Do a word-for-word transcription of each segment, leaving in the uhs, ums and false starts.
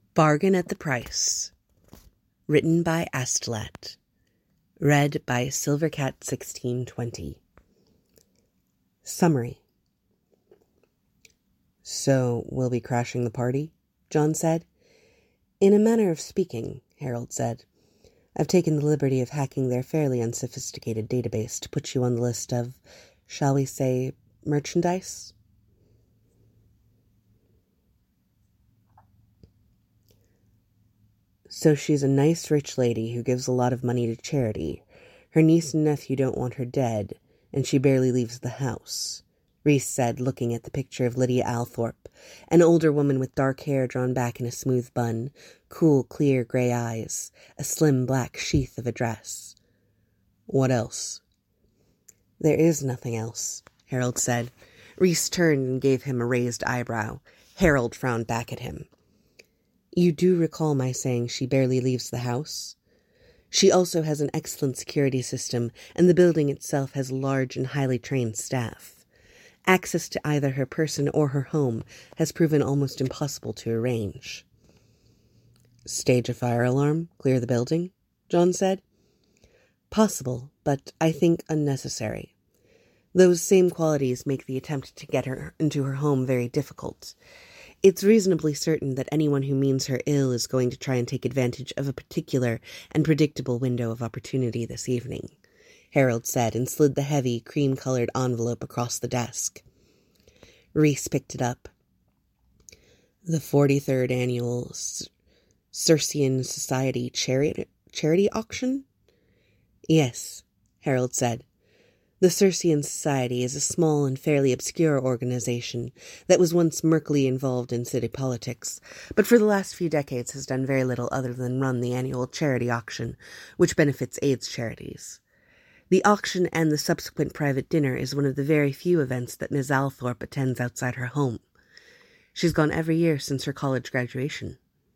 Bargain at the Price. Written by Astolat. Read by Silvercat sixteen twenty. Summary. So, we'll be crashing the party? John said. In a manner of speaking, Harold said. I've taken the liberty of hacking their fairly unsophisticated database to put you on the list of, shall we say, merchandise? So she's a nice rich lady who gives a lot of money to charity. Her niece and nephew don't want her dead, and she barely leaves the house, Reese said, looking at the picture of Lydia Althorpe, an older woman with dark hair drawn back in a smooth bun, cool, clear gray eyes, a slim black sheath of a dress. What else? There is nothing else, Harold said. Reese turned and gave him a raised eyebrow. Harold frowned back at him. You do recall my saying she barely leaves the house? She also has an excellent security system, and the building itself has a large and highly trained staff. Access to either her person or her home has proven almost impossible to arrange. Stage a fire alarm, clear the building? John said. Possible, but I think unnecessary. Those same qualities make the attempt to get her into her home very difficult. It's reasonably certain that anyone who means her ill is going to try and take advantage of a particular and predictable window of opportunity this evening, Harold said, and slid the heavy, cream-colored envelope across the desk. Reese picked it up. The forty-third Annual Circean Society Charity, charity Auction? Yes, Harold said. The Circean Society is a small and fairly obscure organization that was once murkily involved in city politics, but for the last few decades has done very little other than run the annual charity auction, which benefits AIDS charities. The auction and the subsequent private dinner is one of the very few events that Miss Althorpe attends outside her home. She's gone every year since her college graduation.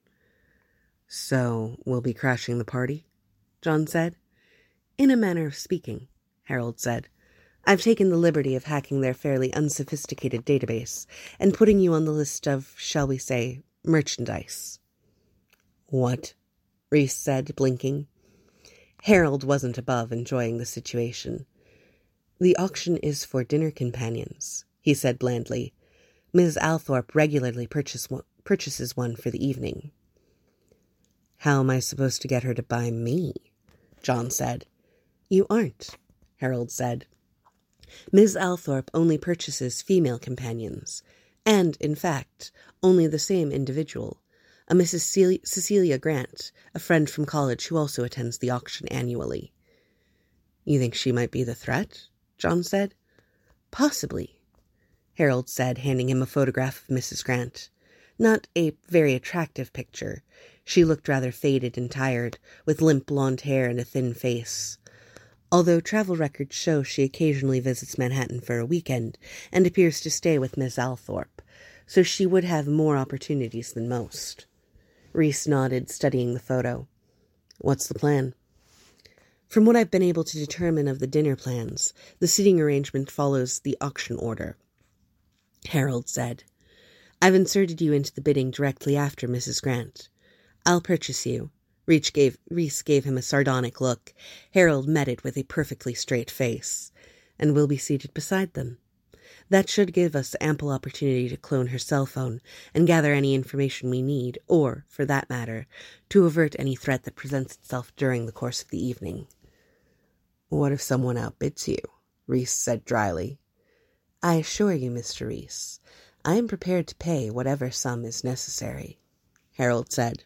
So, we'll be crashing the party? John said. In a manner of speaking, Harold said. I've taken the liberty of hacking their fairly unsophisticated database and putting you on the list of, shall we say, merchandise. What? Reese said, blinking. Harold wasn't above enjoying the situation. The auction is for dinner companions, he said blandly. Miss Althorpe regularly purchase one, purchases one for the evening. How am I supposed to get her to buy me? John said. You aren't, Harold said. Miss Althorpe only purchases female companions, and, in fact, only the same individual, a Missus Celia, Cecilia Grant, a friend from college who also attends the auction annually. You think she might be the threat? John said. Possibly, Harold said, handing him a photograph of Missus Grant. Not a very attractive picture. She looked rather faded and tired, with limp blonde hair and a thin face. Although travel records show she occasionally visits Manhattan for a weekend and appears to stay with Miss Althorpe, so she would have more opportunities than most. Reese nodded, studying the photo. What's the plan? From what I've been able to determine of the dinner plans, the seating arrangement follows the auction order, Harold said. I've inserted you into the bidding directly after Missus Grant. I'll purchase you. Reese gave, Reese gave him a sardonic look. Harold met it with a perfectly straight face. And we'll be seated beside them. That should give us ample opportunity to clone her cell phone and gather any information we need, or, for that matter, to avert any threat that presents itself during the course of the evening. What if someone outbids you? Reese said dryly. I assure you, Mister Reese, I am prepared to pay whatever sum is necessary, Harold said.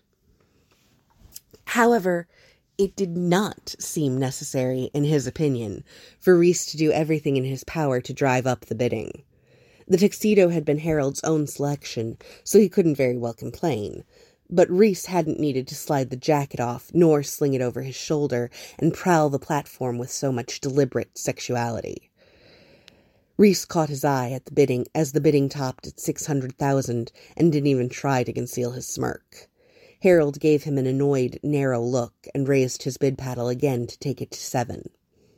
However, it did not seem necessary, in his opinion, for Reese to do everything in his power to drive up the bidding. The tuxedo had been Harold's own selection, so he couldn't very well complain, but Reese hadn't needed to slide the jacket off, nor sling it over his shoulder and prowl the platform with so much deliberate sexuality. Reese caught his eye at the bidding as the bidding topped at six hundred thousand and didn't even try to conceal his smirk. Harold gave him an annoyed, narrow look and raised his bid paddle again to take it to seven.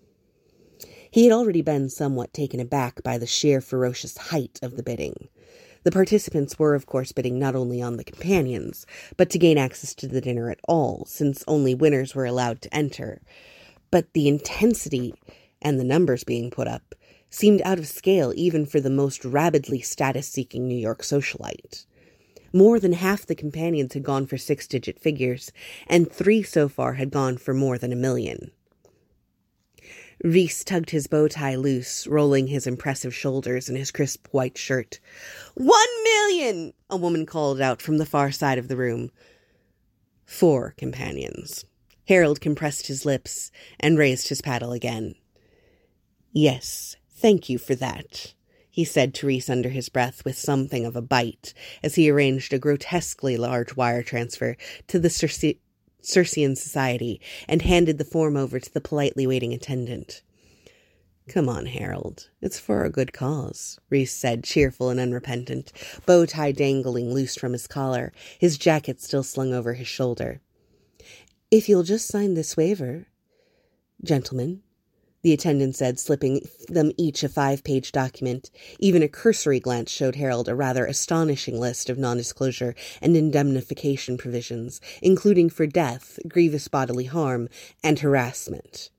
He had already been somewhat taken aback by the sheer ferocious height of the bidding. The participants were, of course, bidding not only on the companions, but to gain access to the dinner at all, since only winners were allowed to enter. But the intensity and the numbers being put up seemed out of scale even for the most rabidly status-seeking New York socialite. More than half the companions had gone for six-digit figures, and three so far had gone for more than a million. Rhys tugged his bow tie loose, rolling his impressive shoulders in his crisp white shirt. "One million!" a woman called out from the far side of the room. Four companions. Harold compressed his lips and raised his paddle again. "Yes, thank you for that," he said to Rhys under his breath with something of a bite, as he arranged a grotesquely large wire transfer to the Circe- Circean Society and handed the form over to the politely waiting attendant. "Come on, Harold. It's for a good cause," Rhys said, cheerful and unrepentant, bow tie dangling loose from his collar, his jacket still slung over his shoulder. "If you'll just sign this waiver, gentlemen," the attendant said, slipping them each a five-page document. Even a cursory glance showed Harold a rather astonishing list of non-disclosure and indemnification provisions, including for death, grievous bodily harm, and harassment.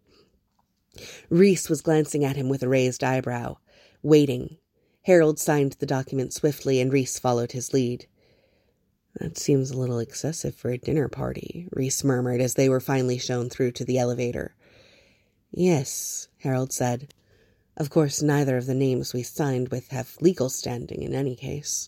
Rhys was glancing at him with a raised eyebrow, waiting. Harold signed the document swiftly, and Rhys followed his lead. "That seems a little excessive for a dinner party," Rhys murmured as they were finally shown through to the elevator. "Yes," Harold said. "Of course, neither of the names we signed with have legal standing in any case."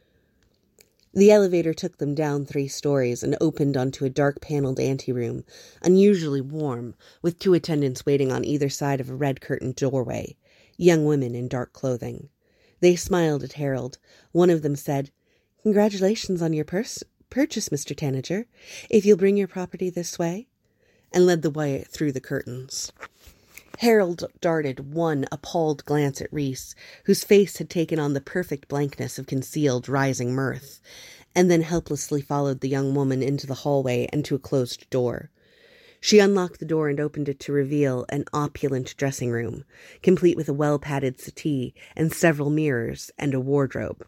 The elevator took them down three stories and opened onto a dark-paneled anteroom, unusually warm, with two attendants waiting on either side of a red-curtained doorway, young women in dark clothing. They smiled at Harold. One of them said, "Congratulations on your pers- purchase, Mister Tanager. If you'll bring your property this way," and led the way through the curtains. Harold darted one appalled glance at Rhys, whose face had taken on the perfect blankness of concealed, rising mirth, and then helplessly followed the young woman into the hallway and to a closed door. She unlocked the door and opened it to reveal an opulent dressing room, complete with a well-padded settee and several mirrors and a wardrobe.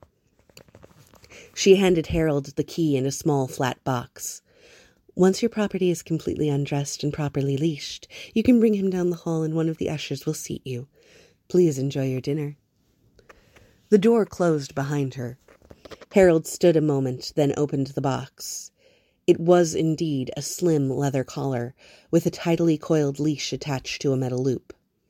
She handed Harold the key in a small flat box. "Once your property is completely undressed and properly leashed, you can bring him down the hall and one of the ushers will seat you. Please enjoy your dinner." The door closed behind her. Harold stood a moment, then opened the box. It was indeed a slim leather collar, with a tidily coiled leash attached to a metal loop.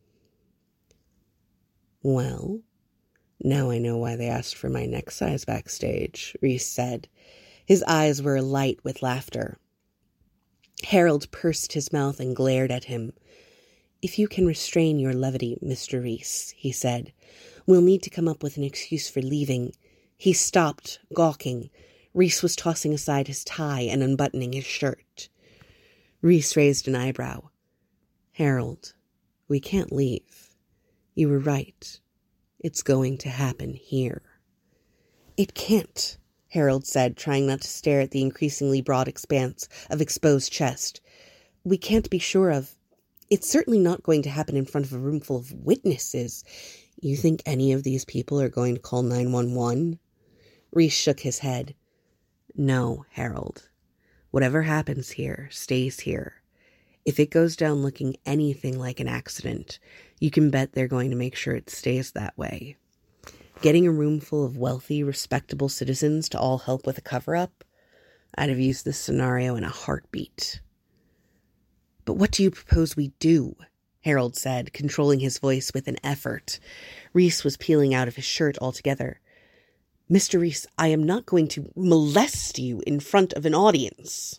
"Well, now I know why they asked for my neck size backstage," Rhys said. His eyes were alight with laughter. Harold pursed his mouth and glared at him. "If you can restrain your levity, Mister Rhys," he said, "we'll need to come up with an excuse for leaving." He stopped, gawking. Rhys was tossing aside his tie and unbuttoning his shirt. Rhys raised an eyebrow. "Harold, we can't leave. You were right. It's going to happen here." "It can't," Harold said, trying not to stare at the increasingly broad expanse of exposed chest. "We can't be sure of... It's certainly not going to happen in front of a room full of witnesses. You think any of these people are going to call nine one one? Rhys shook his head. "No, Harold. Whatever happens here stays here. If it goes down looking anything like an accident, you can bet they're going to make sure it stays that way. Getting a room full of wealthy, respectable citizens to all help with a cover-up? I'd have used this scenario in a heartbeat." "But what do you propose we do?" Harold said, controlling his voice with an effort. Rhys was peeling out of his shirt altogether. "Mister Rhys, I am not going to molest you in front of an audience."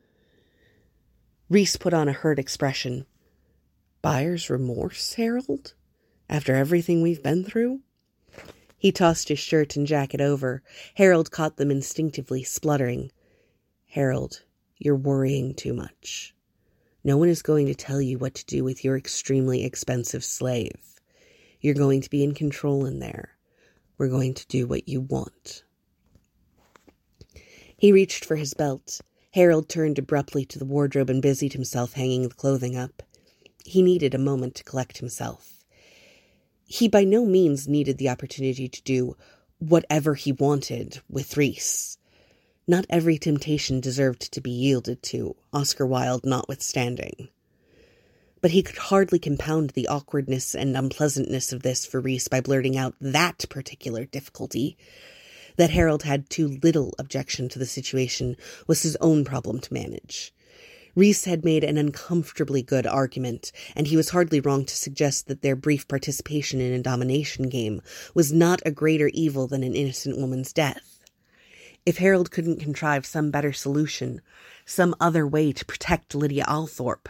Rhys put on a hurt expression. "Buyer's remorse, Harold? After everything we've been through?" He tossed his shirt and jacket over. Harold caught them instinctively, spluttering. "Harold, you're worrying too much. No one is going to tell you what to do with your extremely expensive slave. You're going to be in control in there. We're going to do what you want." He reached for his belt. Harold turned abruptly to the wardrobe and busied himself hanging the clothing up. He needed a moment to collect himself. He by no means needed the opportunity to do whatever he wanted with Reese. Not every temptation deserved to be yielded to, Oscar Wilde notwithstanding. But he could hardly compound the awkwardness and unpleasantness of this for Reese by blurting out that particular difficulty. That Harold had too little objection to the situation was his own problem to manage. Reese had made an uncomfortably good argument, and he was hardly wrong to suggest that their brief participation in a domination game was not a greater evil than an innocent woman's death. If Harold couldn't contrive some better solution, some other way to protect Lydia Althorpe.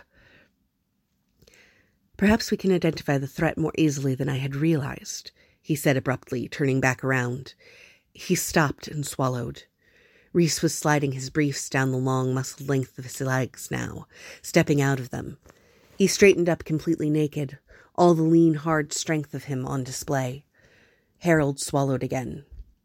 "Perhaps we can identify the threat more easily than I had realized," he said abruptly, turning back around. He stopped and swallowed. Reese was sliding his briefs down the long, muscled length of his legs now, stepping out of them. He straightened up completely naked, all the lean, hard strength of him on display. Harold swallowed again.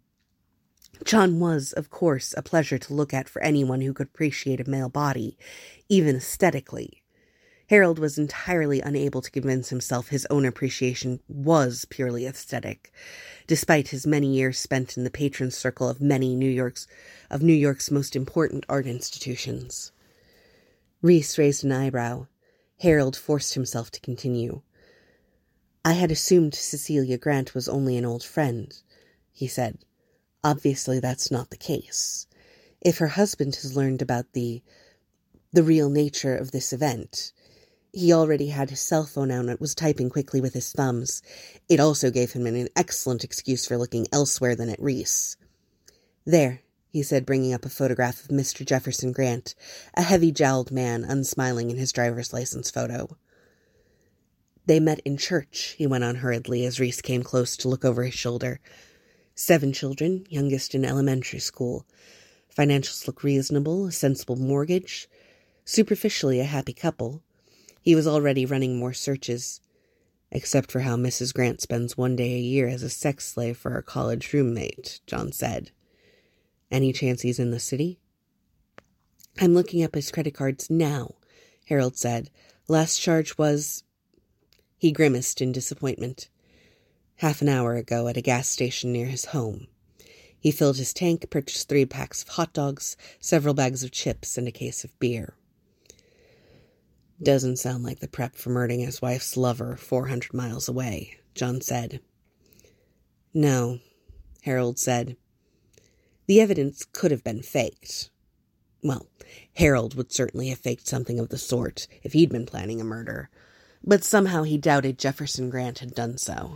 John was, of course, a pleasure to look at for anyone who could appreciate a male body, even aesthetically. Harold was entirely unable to convince himself his own appreciation was purely aesthetic, despite his many years spent in the patron circle of many New York's of New York's most important art institutions. Reese raised an eyebrow. Harold forced himself to continue. "I had assumed Cecilia Grant was only an old friend," he said. "Obviously that's not the case. If her husband has learned about the the real nature of this event..." He already had his cell phone out and was typing quickly with his thumbs. It also gave him an excellent excuse for looking elsewhere than at Reese. "There," he said, bringing up a photograph of Mister Jefferson Grant, a heavy-jowled man unsmiling in his driver's license photo. "They met in church," he went on hurriedly as Reese came close to look over his shoulder. "Seven children, youngest in elementary school. Financials look reasonable, a sensible mortgage. Superficially a happy couple. He was already running more searches, except for how Missus Grant spends one day a year as a sex slave for her college roommate," John said. "Any chance he's in the city?" "I'm looking up his credit cards now," Harold said. "Last charge was..." He grimaced in disappointment. "Half an hour ago at a gas station near his home. He filled his tank, purchased three packs of hot dogs, several bags of chips, and a case of beer." "Doesn't sound like the prep for murdering his wife's lover four hundred miles away," John said. "No," Harold said. "The evidence could have been faked. Well, Harold would certainly have faked something of the sort if he'd been planning a murder, but somehow he doubted Jefferson Grant had done so.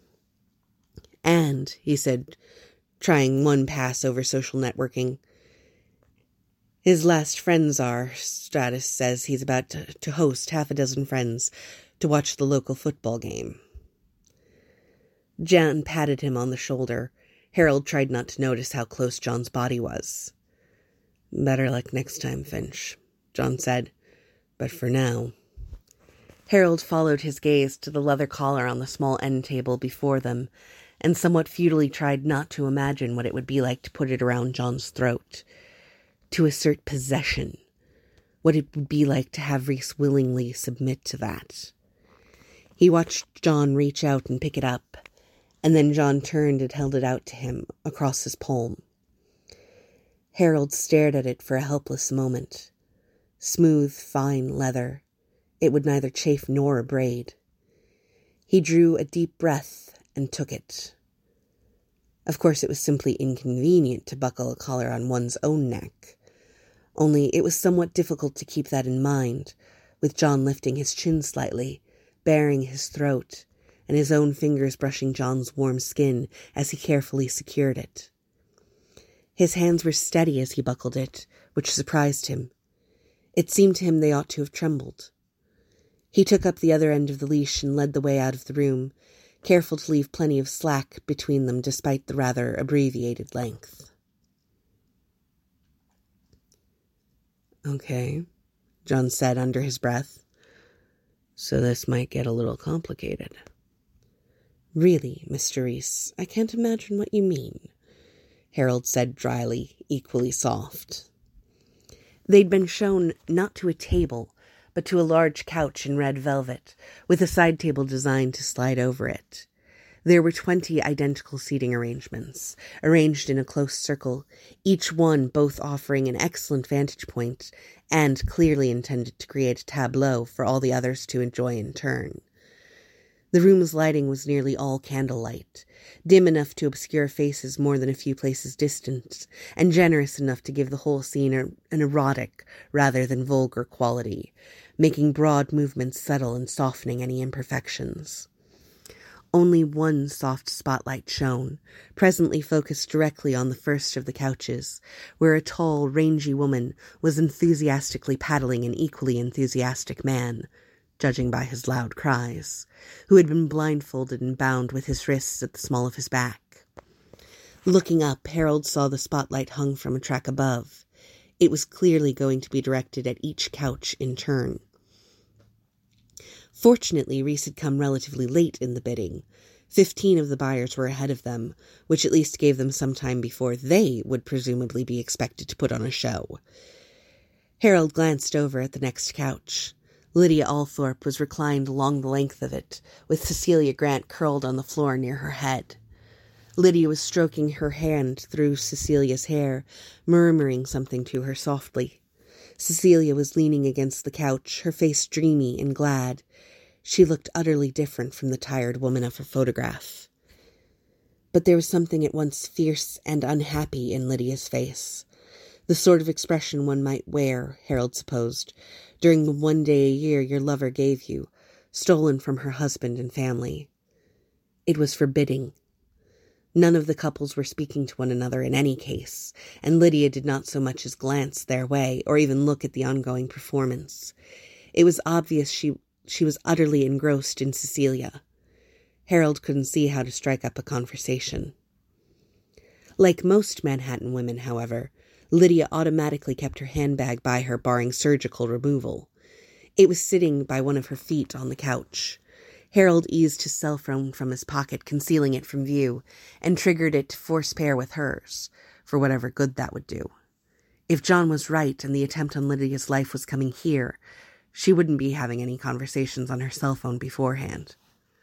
And," he said, trying one pass over social networking, "his last friends are, Stratus says he's about to, to host half a dozen friends to watch the local football game." John patted him on the shoulder. Harold tried not to notice how close John's body was. "Better luck next time, Finch," John said. "But for now..." Harold followed his gaze to the leather collar on the small end table before them, and somewhat futilely tried not to imagine what it would be like to put it around John's throat. To assert possession. What it would be like to have Reese willingly submit to that. He watched John reach out and pick it up, and then John turned and held it out to him across his palm. Harold stared at it for a helpless moment. Smooth, fine leather. It would neither chafe nor abrade. He drew a deep breath and took it. Of course, it was simply inconvenient to buckle a collar on one's own neck. Only it was somewhat difficult to keep that in mind, with John lifting his chin slightly, baring his throat, and his own fingers brushing John's warm skin as he carefully secured it. His hands were steady as he buckled it, which surprised him. It seemed to him they ought to have trembled. He took up the other end of the leash and led the way out of the room, careful to leave plenty of slack between them despite the rather abbreviated length. "Okay," John said under his breath. "So this might get a little complicated." "Really, Mister Reese, I can't imagine what you mean," Harold said dryly, equally soft. They'd been shown not to a table, but to a large couch in red velvet, with a side table designed to slide over it. There were twenty identical seating arrangements, arranged in a close circle, each one both offering an excellent vantage point and clearly intended to create a tableau for all the others to enjoy in turn. The room's lighting was nearly all candlelight, dim enough to obscure faces more than a few places distant, and generous enough to give the whole scene a, an erotic rather than vulgar quality, making broad movements subtle and softening any imperfections. Only one soft spotlight shone, presently focused directly on the first of the couches, where a tall, rangy woman was enthusiastically paddling an equally enthusiastic man, judging by his loud cries, who had been blindfolded and bound with his wrists at the small of his back. Looking up, Harold saw the spotlight hung from a track above. It was clearly going to be directed at each couch in turn. Fortunately, Reese had come relatively late in the bidding. Fifteen of the buyers were ahead of them, which at least gave them some time before they would presumably be expected to put on a show. Harold glanced over at the next couch. Lydia Althorpe was reclined along the length of it, with Cecilia Grant curled on the floor near her head. Lydia was stroking her hand through Cecilia's hair, murmuring something to her softly. Cecilia was leaning against the couch, her face dreamy and glad. She looked utterly different from the tired woman of her photograph. But there was something at once fierce and unhappy in Lydia's face. The sort of expression one might wear, Harold supposed, during the one day a year your lover gave you, stolen from her husband and family. It was forbidding. None of the couples were speaking to one another in any case, and Lydia did not so much as glance their way or even look at the ongoing performance. It was obvious she she was utterly engrossed in Cecilia. Harold couldn't see how to strike up a conversation. Like most Manhattan women, however, Lydia automatically kept her handbag by her, barring surgical removal. It was sitting by one of her feet on the couch. Harold eased his cell phone from his pocket, concealing it from view, and triggered it to force pair with hers, for whatever good that would do. If John was right and the attempt on Lydia's life was coming here, she wouldn't be having any conversations on her cell phone beforehand.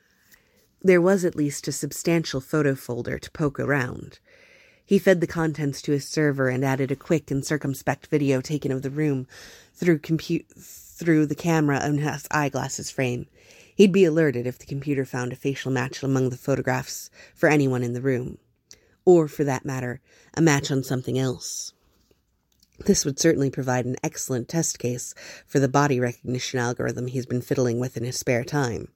There was at least a substantial photo folder to poke around. He fed the contents to his server and added a quick and circumspect video taken of the room through compu- through the camera in his eyeglasses frame. He'd be alerted if the computer found a facial match among the photographs for anyone in the room. Or, for that matter, a match on something else. This would certainly provide an excellent test case for the body recognition algorithm he's been fiddling with in his spare time.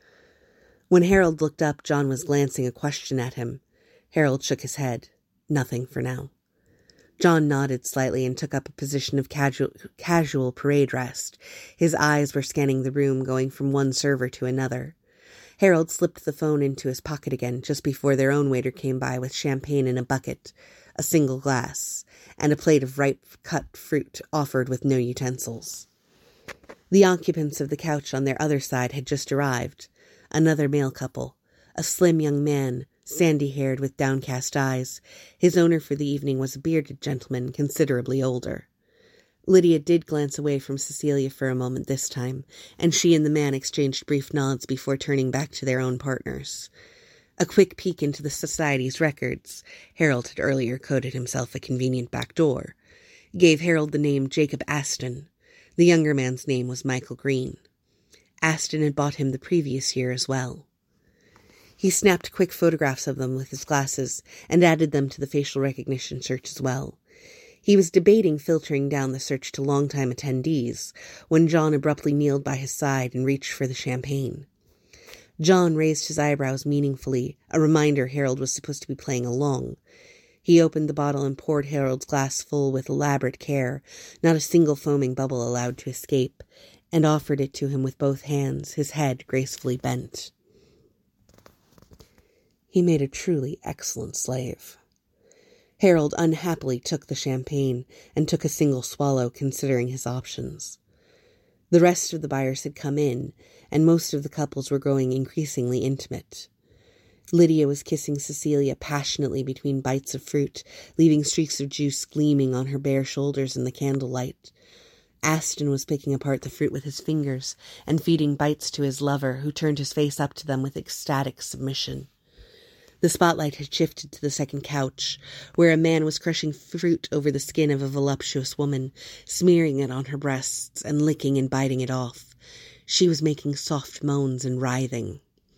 When Harold looked up, John was glancing a question at him. Harold shook his head. Nothing for now. John nodded slightly and took up a position of casual, casual parade rest. His eyes were scanning the room, going from one server to another. Harold slipped the phone into his pocket again just before their own waiter came by with champagne in a bucket, a single glass, and a plate of ripe cut fruit offered with no utensils. The occupants of the couch on their other side had just arrived, another male couple, a slim young man, sandy-haired with downcast eyes. His owner for the evening was a bearded gentleman, considerably older. Lydia did glance away from Cecilia for a moment this time, and she and the man exchanged brief nods before turning back to their own partners. A quick peek into the society's records, Harold had earlier coded himself a convenient back door, gave Harold the name Jacob Aston. The younger man's name was Michael Green. Aston had bought him the previous year as well. He snapped quick photographs of them with his glasses and added them to the facial recognition search as well. He was debating filtering down the search to longtime attendees when John abruptly kneeled by his side and reached for the champagne. John raised his eyebrows meaningfully, a reminder Harold was supposed to be playing along. He opened the bottle and poured Harold's glass full with elaborate care, not a single foaming bubble allowed to escape, and offered it to him with both hands, his head gracefully bent. He made a truly excellent slave. Harold unhappily took the champagne and took a single swallow, considering his options. The rest of the buyers had come in, and most of the couples were growing increasingly intimate. Lydia was kissing Cecilia passionately between bites of fruit, leaving streaks of juice gleaming on her bare shoulders in the candlelight. Aston was picking apart the fruit with his fingers and feeding bites to his lover, who turned his face up to them with ecstatic submission. The spotlight had shifted to the second couch, where a man was crushing fruit over the skin of a voluptuous woman, smearing it on her breasts and licking and biting it off. She was making soft moans and writhing.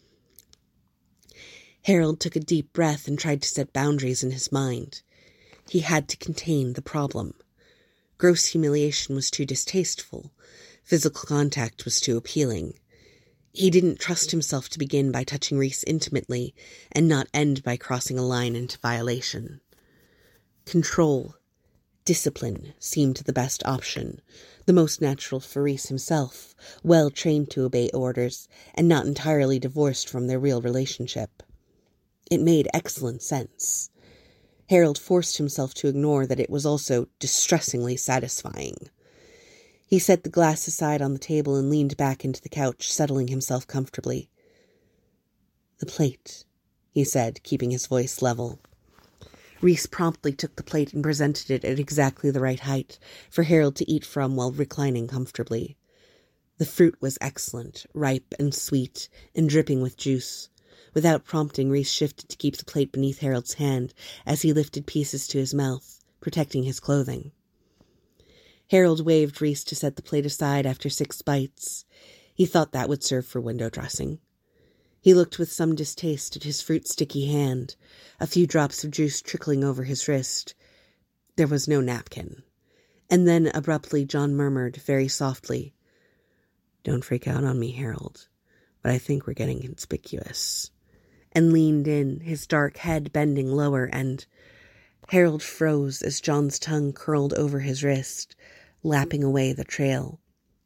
Harold took a deep breath and tried to set boundaries in his mind. He had to contain the problem. Gross humiliation was too distasteful. Physical contact was too appealing. He didn't trust himself to begin by touching Rhys intimately and not end by crossing a line into violation. Control, discipline seemed the best option, the most natural for Rhys himself, well trained to obey orders and not entirely divorced from their real relationship. It made excellent sense. Harold forced himself to ignore that it was also distressingly satisfying. He set the glass aside on the table and leaned back into the couch, settling himself comfortably. "The plate," he said, keeping his voice level. Rhys promptly took the plate and presented it at exactly the right height for Harold to eat from while reclining comfortably. The fruit was excellent, ripe and sweet, and dripping with juice. Without prompting, Rhys shifted to keep the plate beneath Harold's hand as he lifted pieces to his mouth, protecting his clothing. Harold waved Rhys to set the plate aside after six bites. He thought that would serve for window dressing. He looked with some distaste at his fruit-sticky hand, a few drops of juice trickling over his wrist. There was no napkin. And then, abruptly, John murmured, very softly, "Don't freak out on me, Harold, but I think we're getting conspicuous," and leaned in, his dark head bending lower, and Harold froze as John's tongue curled over his wrist, lapping away the trail.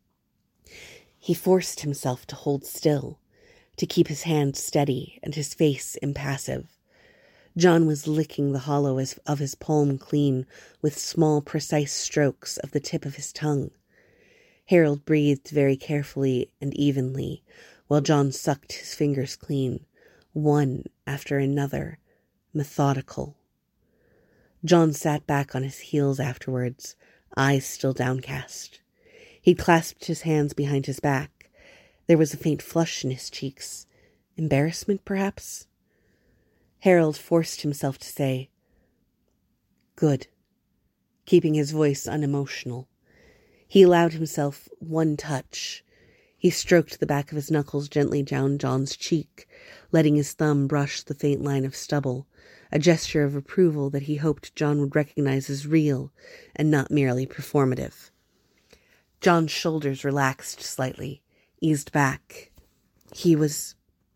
He forced himself to hold still, to keep his hand steady and his face impassive. John was licking the hollow of his palm clean with small, precise strokes of the tip of his tongue. Harold breathed very carefully and evenly, while John sucked his fingers clean, one after another, methodical. John sat back on his heels afterwards, eyes still downcast. He clasped his hands behind his back. There was a faint flush in his cheeks. Embarrassment, perhaps? Harold forced himself to say, "Good," keeping his voice unemotional. He allowed himself one touch. He stroked the back of his knuckles gently down John's cheek, letting his thumb brush the faint line of stubble, a gesture of approval that he hoped John would recognize as real and not merely performative. John's shoulders relaxed slightly, eased back. He was...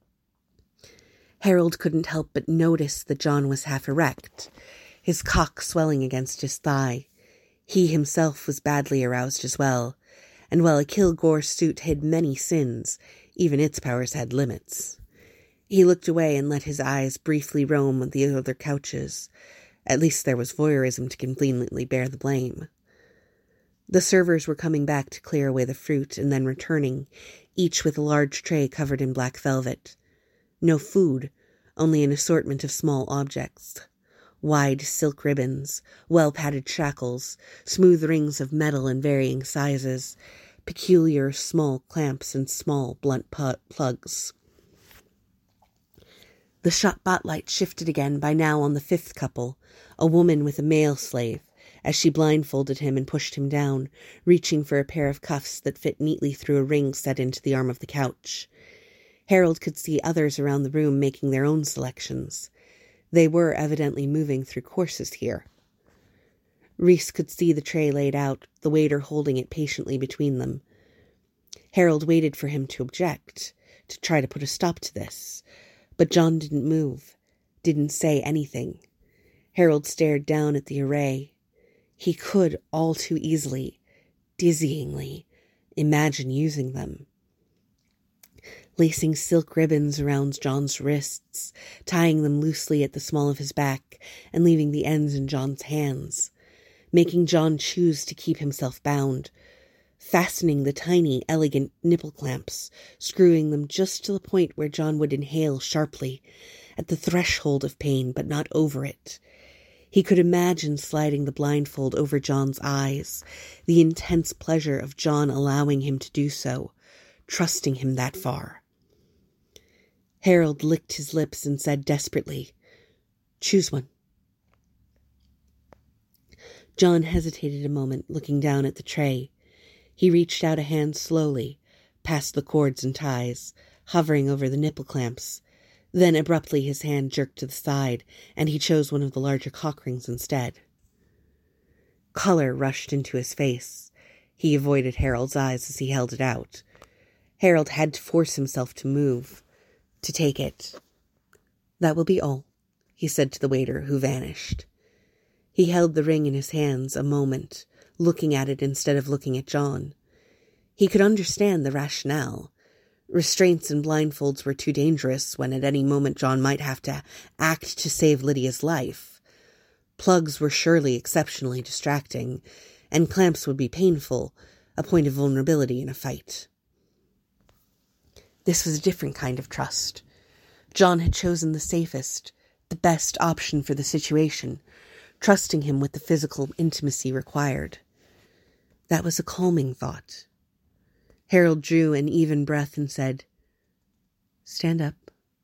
Harold couldn't help but notice that John was half erect, his cock swelling against his thigh. He himself was badly aroused as well, and while a Kilgore suit hid many sins, even its powers had limits. He looked away and let his eyes briefly roam the other couches. At least there was voyeurism to conveniently bear the blame. The servers were coming back to clear away the fruit and then returning, each with a large tray covered in black velvet. No food, only an assortment of small objects. Wide silk ribbons, well-padded shackles, smooth rings of metal in varying sizes, peculiar small clamps and small blunt pu- plugs. The spotlight shifted again, by now on the fifth couple, a woman with a male slave, as she blindfolded him and pushed him down, reaching for a pair of cuffs that fit neatly through a ring set into the arm of the couch. Harold could see others around the room making their own selections. They were evidently moving through courses here. Rhys could see the tray laid out, the waiter holding it patiently between them. Harold waited for him to object, to try to put a stop to this. But John didn't move, didn't say anything. Harold stared down at the array. He could all too easily, dizzyingly, imagine using them. Lacing silk ribbons around John's wrists, tying them loosely at the small of his back, and leaving the ends in John's hands. Making John choose to keep himself bound. Fastening the tiny, elegant nipple clamps, screwing them just to the point where John would inhale sharply, at the threshold of pain, but not over it. He could imagine sliding the blindfold over John's eyes, the intense pleasure of John allowing him to do so, trusting him that far. Harold licked his lips and said desperately, "Choose one." John hesitated a moment, looking down at the tray. He reached out a hand slowly, past the cords and ties, hovering over the nipple clamps. Then abruptly his hand jerked to the side, and he chose one of the larger cock rings instead. Color rushed into his face. He avoided Harold's eyes as he held it out. Harold had to force himself to move, to take it. "That will be all," he said to the waiter, who vanished. He held the ring in his hands a moment, looking at it instead of looking at John. He could understand the rationale. Restraints and blindfolds were too dangerous when at any moment John might have to act to save Lydia's life. Plugs were surely exceptionally distracting, and clamps would be painful, a point of vulnerability in a fight. This was a different kind of trust. John had chosen the safest, the best option for the situation, trusting him with the physical intimacy required. That was a calming thought. Harold drew an even breath and said, "Stand up."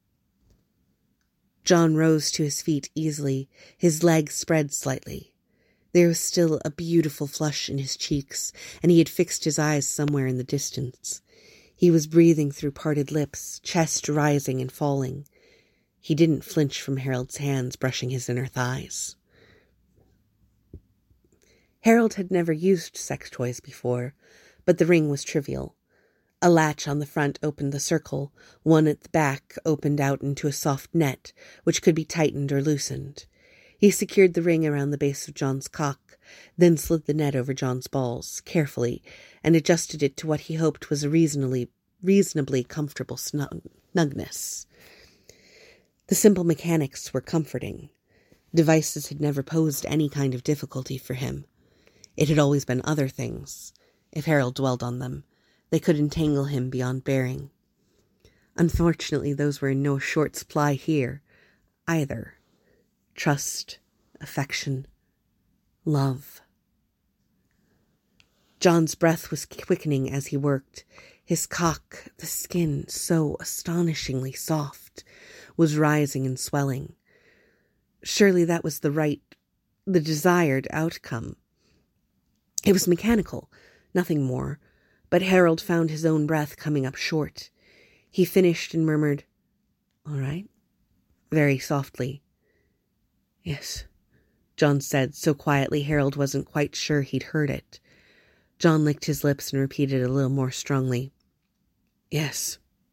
John rose to his feet easily, his legs spread slightly. There was still a beautiful flush in his cheeks, and he had fixed his eyes somewhere in the distance. He was breathing through parted lips, chest rising and falling. He didn't flinch from Harold's hands brushing his inner thighs. Harold had never used sex toys before, but the ring was trivial. A latch on the front opened the circle, one at the back opened out into a soft net, which could be tightened or loosened. He secured the ring around the base of John's cock, then slid the net over John's balls, carefully, and adjusted it to what he hoped was a reasonably, reasonably comfortable snug- snugness. The simple mechanics were comforting. Devices had never posed any kind of difficulty for him. It had always been other things. If Harold dwelled on them, they could entangle him beyond bearing. Unfortunately, those were in no short supply here, either. Trust, affection, love. John's breath was quickening as he worked. His cock, the skin so astonishingly soft, was rising and swelling. Surely that was the right, the desired outcome. It was mechanical, nothing more, but Harold found his own breath coming up short. He finished and murmured, "All right," very softly. "Yes," John said, so quietly Harold wasn't quite sure he'd heard it. John licked his lips and repeated a little more strongly, "Yes."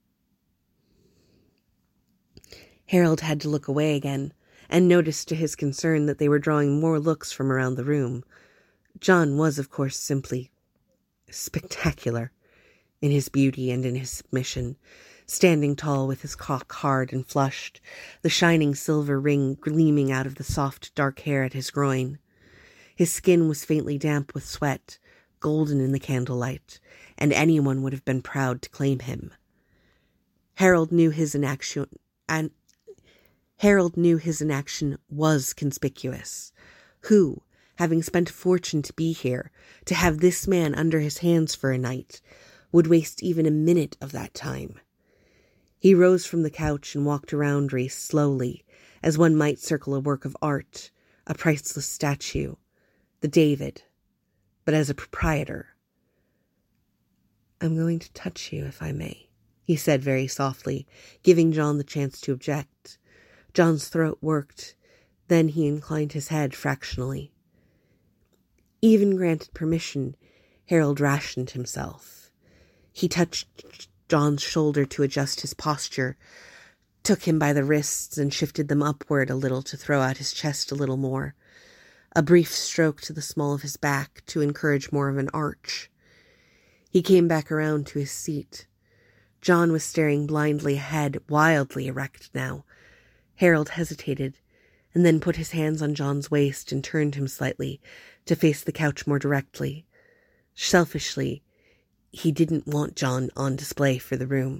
Harold had to look away again, and noticed to his concern that they were drawing more looks from around the room. John was, of course, simply spectacular in his beauty and in his submission, standing tall with his cock hard and flushed, the shining silver ring gleaming out of the soft, dark hair at his groin. His skin was faintly damp with sweat, golden in the candlelight, and anyone would have been proud to claim him. Harold knew his inaction, and Harold knew his inaction was conspicuous. Who, having spent a fortune to be here, to have this man under his hands for a night, would waste even a minute of that time? He rose from the couch and walked around Reese slowly, as one might circle a work of art, a priceless statue, the David, but as a proprietor. "I'm going to touch you, if I may," he said very softly, giving John the chance to object. John's throat worked, then he inclined his head fractionally. Even granted permission, Harold rationed himself. He touched John's shoulder to adjust his posture, took him by the wrists and shifted them upward a little to throw out his chest a little more. A brief stroke to the small of his back to encourage more of an arch. He came back around to his seat. John was staring blindly ahead, wildly erect now. Harold hesitated, and then put his hands on John's waist and turned him slightly to face the couch more directly. Selfishly, he didn't want John on display for the room.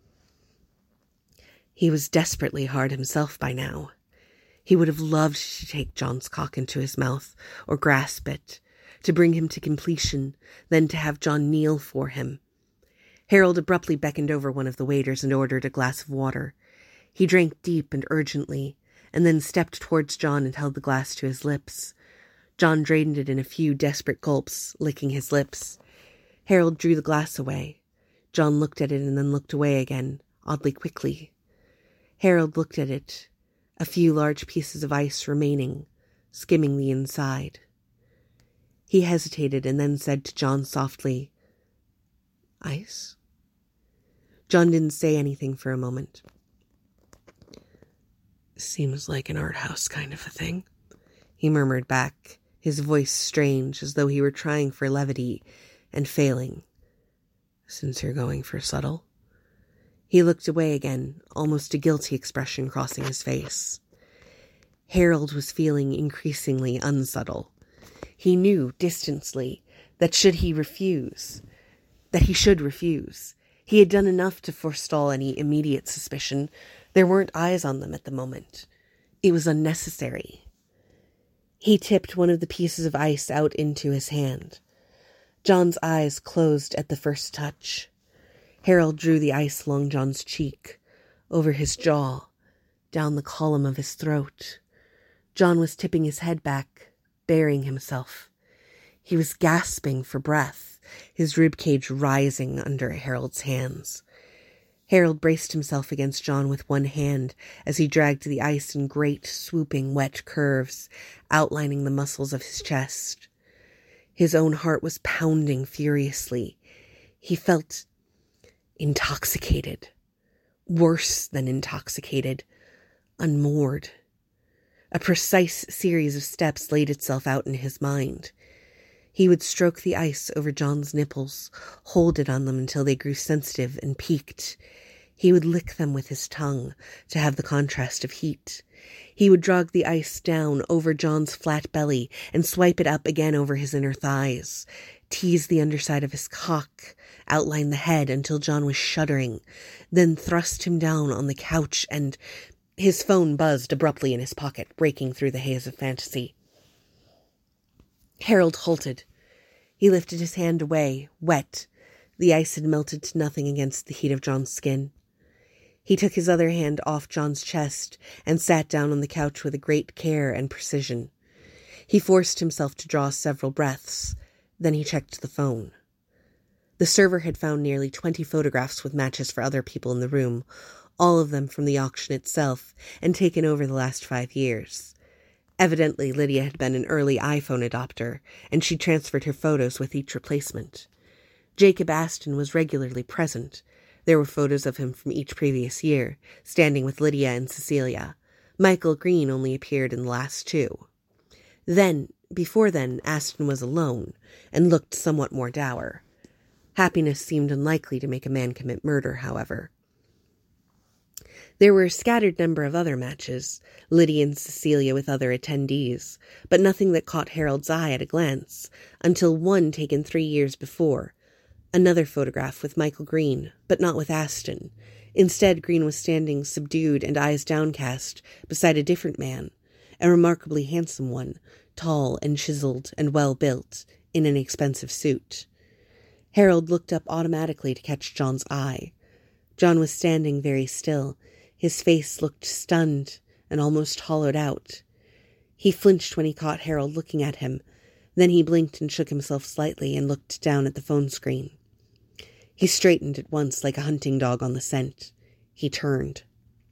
He was desperately hard himself by now. He would have loved to take John's cock into his mouth, or grasp it, to bring him to completion, then to have John kneel for him. Harold abruptly beckoned over one of the waiters and ordered a glass of water. He drank deep and urgently, and then stepped towards John and held the glass to his lips. John drained it in a few desperate gulps, licking his lips. Harold drew the glass away. John looked at it and then looked away again, oddly quickly. Harold looked at it, a few large pieces of ice remaining, skimming the inside. He hesitated and then said to John softly, "Ice?" John didn't say anything for a moment. "Seems like an art house kind of a thing," he murmured back, his voice strange, as though he were trying for levity and failing. "Since you're going for subtle." He looked away again, almost a guilty expression crossing his face. Harold was feeling increasingly unsubtle. He knew, distantly, that should he refuse, that he should refuse. He had done enough to forestall any immediate suspicion. There weren't eyes on them at the moment. It was unnecessary. He tipped one of the pieces of ice out into his hand. John's eyes closed at the first touch. Harold drew the ice along John's cheek, over his jaw, down the column of his throat. John was tipping his head back, burying himself. He was gasping for breath, his ribcage rising under Harold's hands. Harold braced himself against John with one hand as he dragged the ice in great, swooping, wet curves, outlining the muscles of his chest. His own heart was pounding furiously. He felt intoxicated, worse than intoxicated, unmoored. A precise series of steps laid itself out in his mind. He would stroke the ice over John's nipples, hold it on them until they grew sensitive and peaked. He would lick them with his tongue to have the contrast of heat. He would drag the ice down over John's flat belly and swipe it up again over his inner thighs, tease the underside of his cock, outline the head until John was shuddering, then thrust him down on the couch and... His phone buzzed abruptly in his pocket, breaking through the haze of fantasy. Harold halted. He lifted his hand away, wet. The ice had melted to nothing against the heat of John's skin. He took his other hand off John's chest and sat down on the couch with a great care and precision. He forced himself to draw several breaths. Then he checked the phone. The server had found nearly twenty photographs with matches for other people in the room, all of them from the auction itself, and taken over the last five years. Evidently, Lydia had been an early iPhone adopter, and she transferred her photos with each replacement. Jacob Aston was regularly present. There were photos of him from each previous year, standing with Lydia and Cecilia. Michael Green only appeared in the last two. Then, before then, Aston was alone, and looked somewhat more dour. Happiness seemed unlikely to make a man commit murder, however. There were a scattered number of other matches, Lydia and Cecilia with other attendees, but nothing that caught Harold's eye at a glance, until one taken three years before. Another photograph with Michael Green, but not with Aston. Instead, Green was standing subdued and eyes downcast beside a different man, a remarkably handsome one, tall and chiseled and well-built, in an expensive suit. Harold looked up automatically to catch John's eye. John was standing very still. His face looked stunned and almost hollowed out. He flinched when he caught Harold looking at him. Then he blinked and shook himself slightly and looked down at the phone screen. He straightened at once like a hunting dog on the scent. He turned.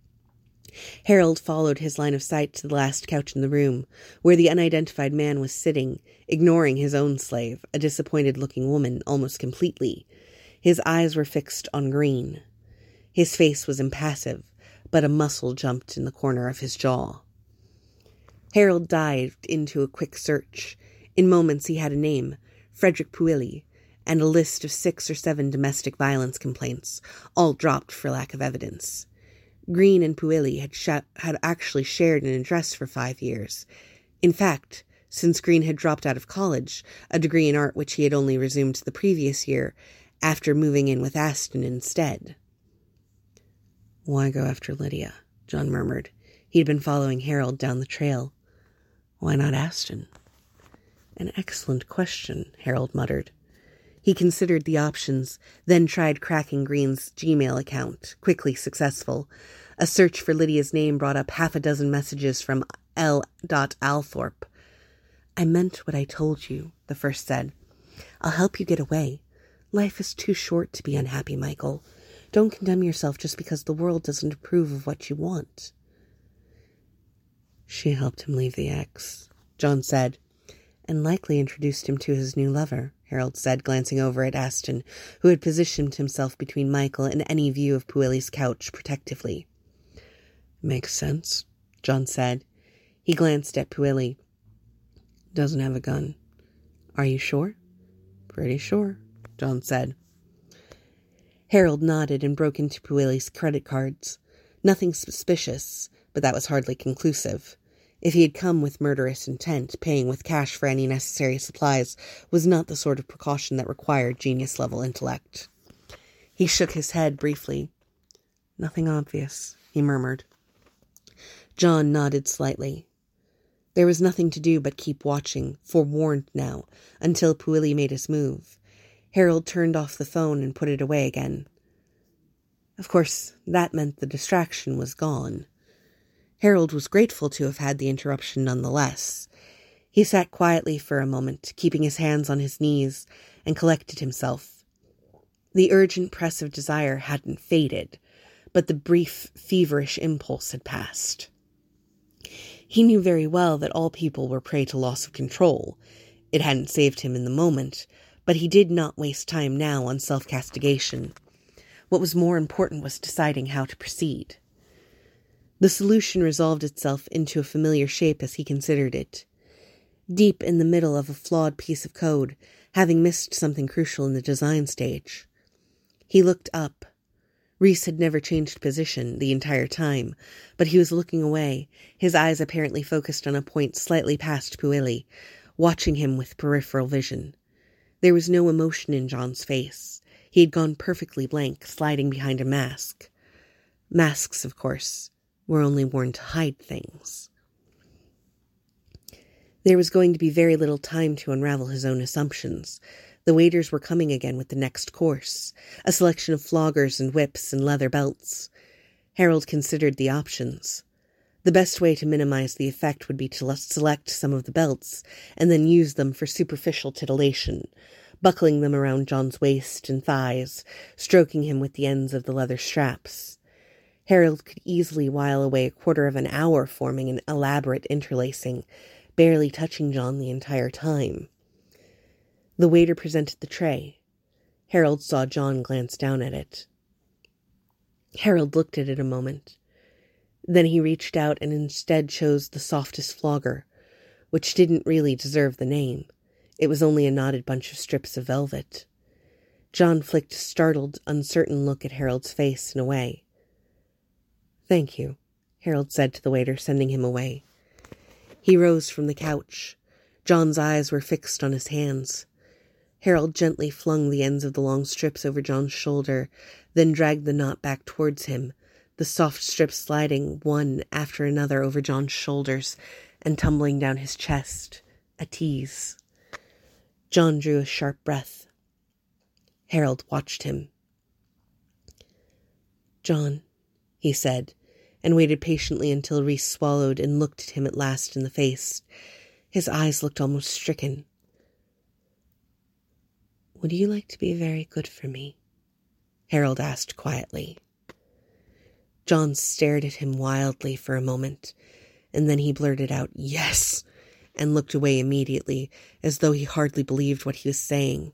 Harold followed his line of sight to the last couch in the room, where the unidentified man was sitting, ignoring his own slave, a disappointed-looking woman, almost completely. His eyes were fixed on Green. His face was impassive, but a muscle jumped in the corner of his jaw. Harold dived into a quick search. In moments he had a name, Frederick Puili, and a list of six or seven domestic violence complaints, all dropped for lack of evidence. Green and Puili had, sh- had actually shared an address for five years. In fact, since Green had dropped out of college, a degree in art which he had only resumed the previous year, after moving in with Aston instead. "Why go after Lydia?" John murmured. He'd been following Harold down the trail. "Why not Aston?" "An excellent question," Harold muttered. He considered the options, then tried cracking Green's Gmail account, quickly successful. A search for Lydia's name brought up half a dozen messages from L. Althorpe. "I meant what I told you," the first said. "I'll help you get away. Life is too short to be unhappy, Michael. Don't condemn yourself just because the world doesn't approve of what you want." "She helped him leave the ex," John said. "And likely introduced him to his new lover," Harold said, glancing over at Aston, who had positioned himself between Michael and any view of Pueli's couch protectively. "Makes sense," John said. He glanced at Pueli. "Doesn't have a gun. Are you sure?" "Pretty sure," John said. Harold nodded and broke into Pueli's credit cards. Nothing suspicious, but that was hardly conclusive. If he had come with murderous intent, paying with cash for any necessary supplies was not the sort of precaution that required genius-level intellect. He shook his head briefly. "Nothing obvious," he murmured. John nodded slightly. There was nothing to do but keep watching, forewarned now, until Pueli made his move. Harold turned off the phone and put it away again. Of course, that meant the distraction was gone. Harold was grateful to have had the interruption nonetheless. He sat quietly for a moment, keeping his hands on his knees, and collected himself. The urgent press of desire hadn't faded, but the brief, feverish impulse had passed. He knew very well that all people were prey to loss of control. It hadn't saved him in the moment, but he did not waste time now on self-castigation. What was more important was deciding how to proceed. The solution resolved itself into a familiar shape as he considered it. Deep in the middle of a flawed piece of code, having missed something crucial in the design stage. He looked up. Reese had never changed position the entire time, but he was looking away, his eyes apparently focused on a point slightly past Pueli, watching him with peripheral vision. There was no emotion in John's face. He had gone perfectly blank, sliding behind a mask. Masks, of course, were only worn to hide things. There was going to be very little time to unravel his own assumptions. The waiters were coming again with the next course, a selection of floggers and whips and leather belts. Harold considered the options. The best way to minimize the effect would be to select some of the belts and then use them for superficial titillation, buckling them around John's waist and thighs, stroking him with the ends of the leather straps. Harold could easily while away a quarter of an hour forming an elaborate interlacing, barely touching John the entire time. The waiter presented the tray. Harold saw John glance down at it. Harold looked at it a moment. Then he reached out and instead chose the softest flogger, which didn't really deserve the name. It was only a knotted bunch of strips of velvet. John flicked a startled, uncertain look at Harold's face and away. "Thank you," Harold said to the waiter, sending him away. He rose from the couch. John's eyes were fixed on his hands. Harold gently flung the ends of the long strips over John's shoulder, then dragged the knot back towards him, the soft strips sliding one after another over John's shoulders and tumbling down his chest, a tease. John drew a sharp breath. Harold watched him. "John," he said, and waited patiently until Reese swallowed and looked at him at last in the face. His eyes looked almost stricken. "Would you like to be very good for me?" Harold asked quietly. John stared at him wildly for a moment, and then he blurted out, "Yes," and looked away immediately, as though he hardly believed what he was saying.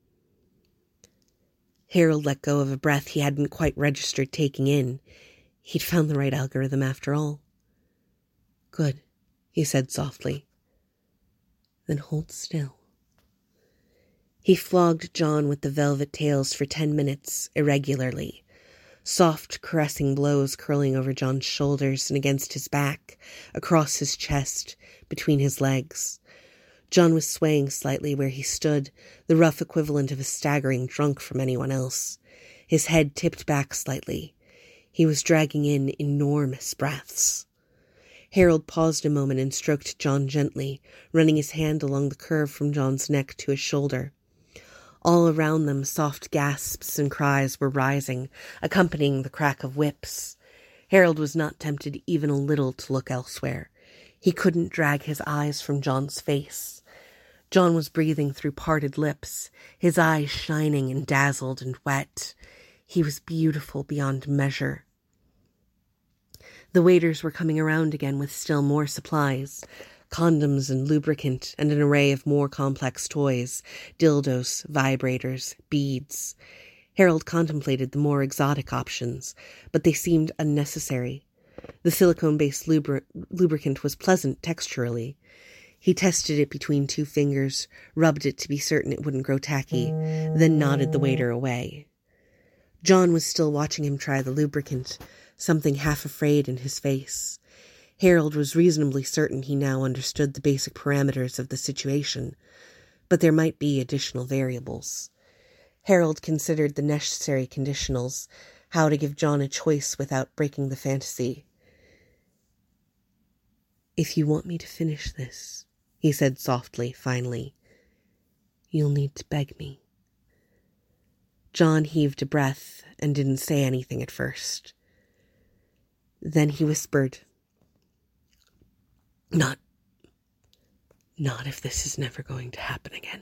Harold let go of a breath he hadn't quite registered taking in. He'd found the right algorithm after all. "Good," he said softly. "Then hold still." He flogged John with the velvet tails for ten minutes, irregularly. Soft, caressing blows curling over John's shoulders and against his back, across his chest, between his legs. John was swaying slightly where he stood, the rough equivalent of a staggering drunk from anyone else. His head tipped back slightly. He was dragging in enormous breaths. Harold paused a moment and stroked John gently, running his hand along the curve from John's neck to his shoulder. All around them, soft gasps and cries were rising, accompanying the crack of whips. Harold was not tempted even a little to look elsewhere. He couldn't drag his eyes from John's face. John was breathing through parted lips, his eyes shining and dazzled and wet. He was beautiful beyond measure. The waiters were coming around again with still more supplies. Condoms and lubricant and an array of more complex toys, dildos, vibrators, beads. Harold contemplated the more exotic options, but they seemed unnecessary. The silicone-based lubri- lubricant was pleasant texturally. He tested it between two fingers, rubbed it to be certain it wouldn't grow tacky, then nodded the waiter away. John was still watching him try the lubricant, something half afraid in his face. Harold was reasonably certain he now understood the basic parameters of the situation, but there might be additional variables. Harold considered the necessary conditionals, how to give John a choice without breaking the fantasy. "If you want me to finish this," he said softly, finally, "you'll need to beg me." John heaved a breath and didn't say anything at first. Then he whispered, Not, not if this is never going to happen again."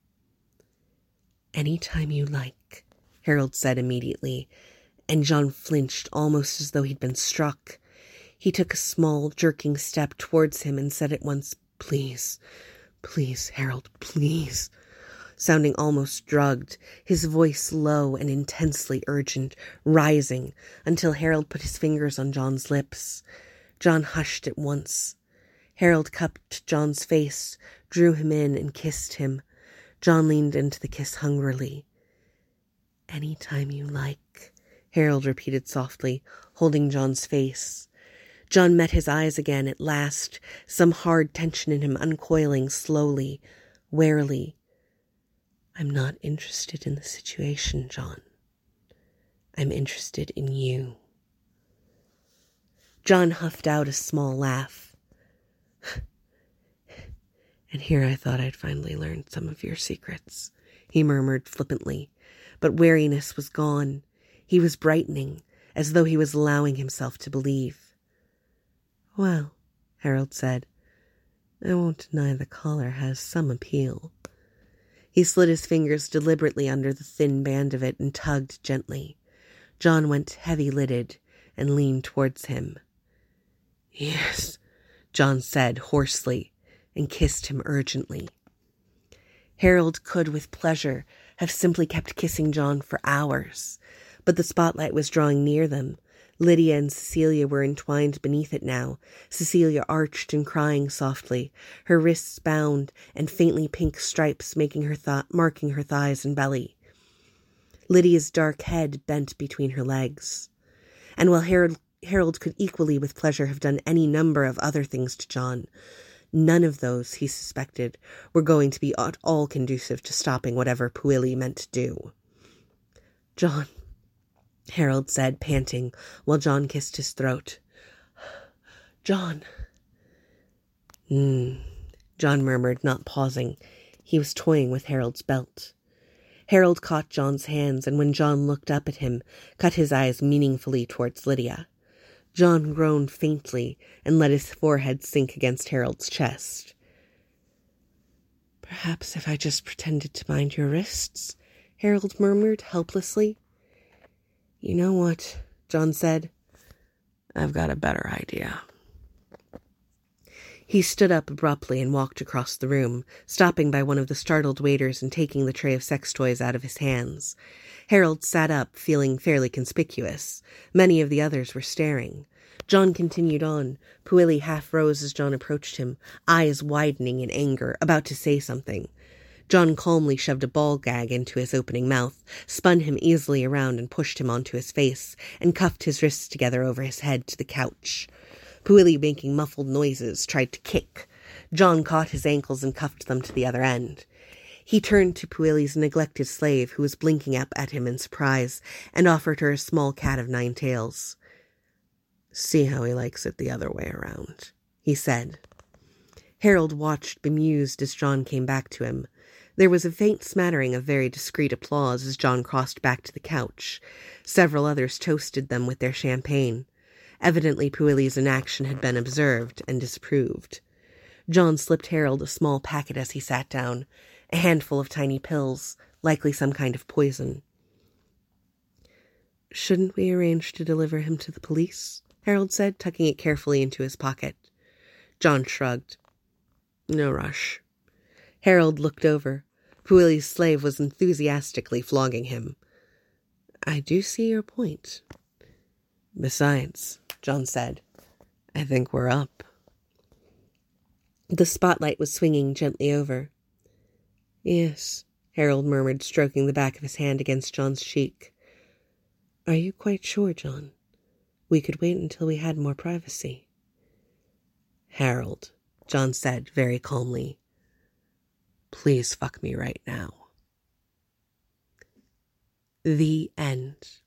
"Any time you like," Harold said immediately, and John flinched almost as though he'd been struck. He took a small, jerking step towards him and said at once, "Please, please, Harold, please," sounding almost drugged, his voice low and intensely urgent, rising until Harold put his fingers on John's lips. John hushed at once. Harold cupped John's face, drew him in, and kissed him. John leaned into the kiss hungrily. "Any time you like," Harold repeated softly, holding John's face. John met his eyes again at last, some hard tension in him uncoiling slowly, warily. "I'm not interested in the situation, John. I'm interested in you." John huffed out a small laugh. "And here I thought I'd finally learned some of your secrets," he murmured flippantly, but wariness was gone. He was brightening, as though he was allowing himself to believe. "Well," Harold said, "I won't deny the collar has some appeal." He slid his fingers deliberately under the thin band of it and tugged gently. John went heavy-lidded and leaned towards him. "Yes," John said hoarsely, and kissed him urgently. Harold could, with pleasure, have simply kept kissing John for hours, but the spotlight was drawing near them. Lydia and Cecilia were entwined beneath it now, Cecilia arched and crying softly, her wrists bound and faintly pink stripes making her th- marking her thighs and belly. Lydia's dark head bent between her legs. And while Harold, Harold could equally with pleasure have done any number of other things to John, none of those, he suspected, were going to be at all conducive to stopping whatever Puili meant to do. "John," Harold said, panting, while John kissed his throat. "John." Hmm, John murmured, not pausing. He was toying with Harold's belt. Harold caught John's hands, and when John looked up at him, cut his eyes meaningfully towards Lydia. John groaned faintly and let his forehead sink against Harold's chest. "Perhaps if I just pretended to mind your wrists," Harold murmured helplessly. "You know what," John said. "I've got a better idea." He stood up abruptly and walked across the room, stopping by one of the startled waiters and taking the tray of sex toys out of his hands. Harold sat up, feeling fairly conspicuous. Many of the others were staring. John continued on. Puili half rose as John approached him, eyes widening in anger, about to say something. John calmly shoved a ball gag into his opening mouth, spun him easily around and pushed him onto his face, and cuffed his wrists together over his head to the couch. Puili, making muffled noises, tried to kick. John caught his ankles and cuffed them to the other end. He turned to Puili's neglected slave, who was blinking up at him in surprise, and offered her a small cat of nine tails. "See how he likes it the other way around," he said. Harold watched bemused as John came back to him. There was a faint smattering of very discreet applause as John crossed back to the couch. Several others toasted them with their champagne. Evidently, Puili's inaction had been observed and disapproved. John slipped Harold a small packet as he sat down, a handful of tiny pills, likely some kind of poison. "Shouldn't we arrange to deliver him to the police?" Harold said, tucking it carefully into his pocket. John shrugged. "No rush." Harold looked over. Puili's slave was enthusiastically flogging him. "I do see your point." "Besides," John said, "I think we're up." The spotlight was swinging gently over. "Yes," Harold murmured, stroking the back of his hand against John's cheek. "Are you quite sure, John? We could wait until we had more privacy." "Harold," John said very calmly, "please fuck me right now." The end.